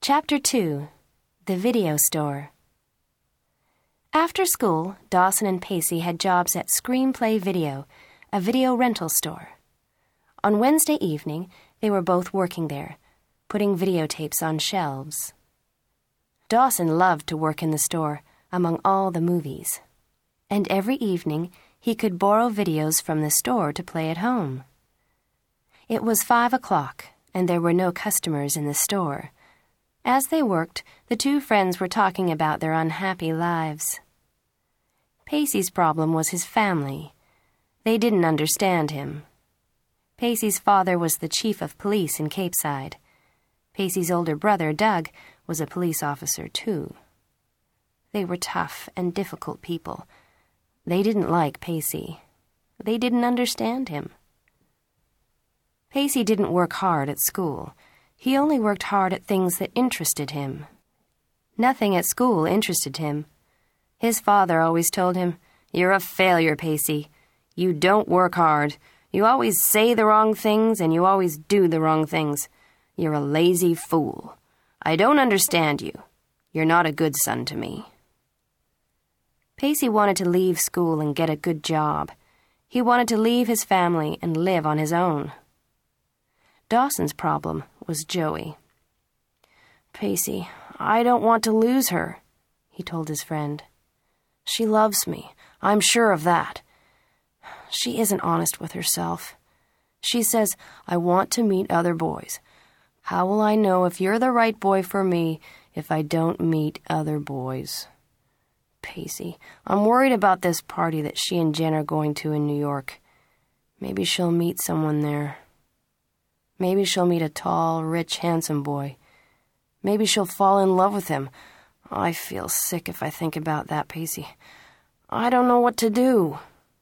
Chapter 2. The Video Store. After school, Dawson and Pacey had jobs at Screenplay Video, a video rental store. On Wednesday evening, they were both working there, putting videotapes on shelves. Dawson loved to work in the store, among all the movies. And every evening, he could borrow videos from the store to play at home. It was 5 o'clock, and there were no customers in the store. As they worked, the two friends were talking about their unhappy lives. Pacey's problem was his family. They didn't understand him. Pacey's father was the chief of police in Capeside. Pacey's older brother, Doug, was a police officer, too. They were tough and difficult people. They didn't like Pacey. They didn't understand him. Pacey didn't work hard at school. He only worked hard at things that interested him. Nothing at school interested him. His father always told him, "You're a failure, Pacey. You don't work hard. You always say the wrong things and you always do the wrong things. You're a lazy fool. I don't understand you. You're not a good son to me." Pacey wanted to leave school and get a good job. He wanted to leave his family and live on his own. Dawson's problem was Joey. "Pacey, I don't want to lose her," he told his friend. "She loves me. I'm sure of that. She isn't honest with herself. She says, 'I want to meet other boys.' How will I know if you're the right boy for me if I don't meet other boys? Pacey, I'm worried about this party that she and Jen are going to in New York. Maybe she'll meet someone there. Maybe she'll meet a tall, rich, handsome boy. Maybe she'll fall in love with him. I feel sick if I think about that, Pacey. I don't know what to do."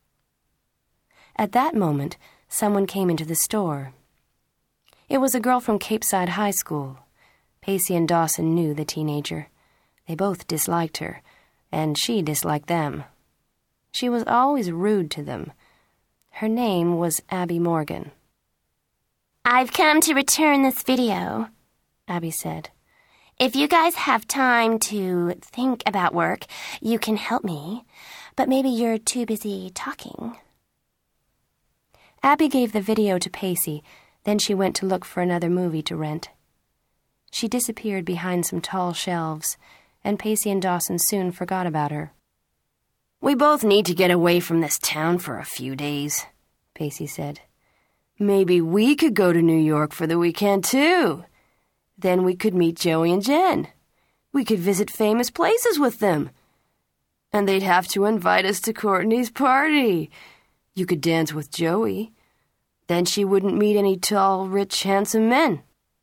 At that moment, someone came into the store. It was a girl from Capeside High School. Pacey and Dawson knew the teenager. They both disliked her, and she disliked them. She was always rude to them. Her name was Abby Morgan. "I've come to return this video," Abby said. "If you guys have time to think about work, you can help me, but maybe you're too busy talking." Abby gave the video to Pacey, then she went to look for another movie to rent. She disappeared behind some tall shelves, and Pacey and Dawson soon forgot about her. "We both need to get away from this town for a few days," Pacey said. "Maybe we could go to New York for the weekend, too. Then we could meet Joey and Jen. We could visit famous places with them. And they'd have to invite us to Courtney's party. You could dance with Joey. Then she wouldn't meet any tall, rich, handsome men."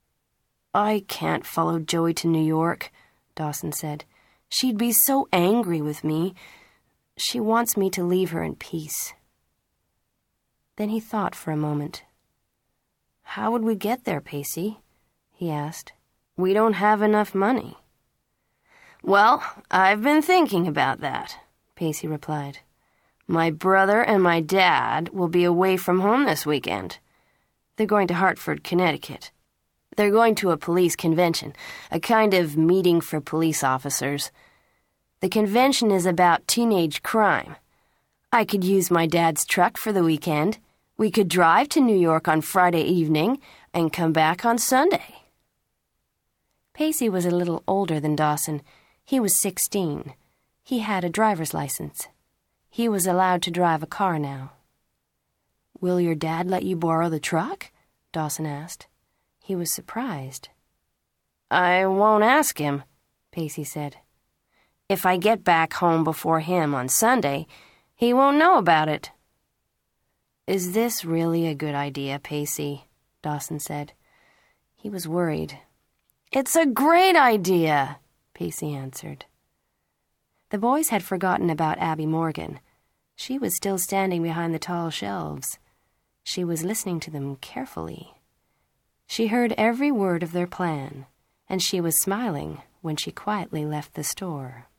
"I can't follow Joey to New York," Dawson said. "She'd be so angry with me. She wants me to leave her in peace." Then he thought for a moment. "How would we get there, Pacey?" he asked. "We don't have enough money." "Well, I've been thinking about that," Pacey replied. "My brother and my dad will be away from home this weekend. They're going to Hartford, Connecticut. They're going to a police convention, a kind of meeting for police officers. The convention is about teenage crime. I could use my dad's truck for the weekend. We could drive to New York on Friday evening and come back on Sunday." Pacey was a little older than Dawson. He was 16. He had a driver's license. He was allowed to drive a car now. "Will your dad let you borrow the truck?" Dawson asked. He was surprised. "I won't ask him," Pacey said. "If I get back home before him on Sunday, he won't know about it." "Is this really a good idea, Pacey?" Dawson said. He was worried. "It's a great idea," Pacey answered. The boys had forgotten about Abby Morgan. She was still standing behind the tall shelves. She was listening to them carefully. She heard every word of their plan, and she was smiling when she quietly left the store.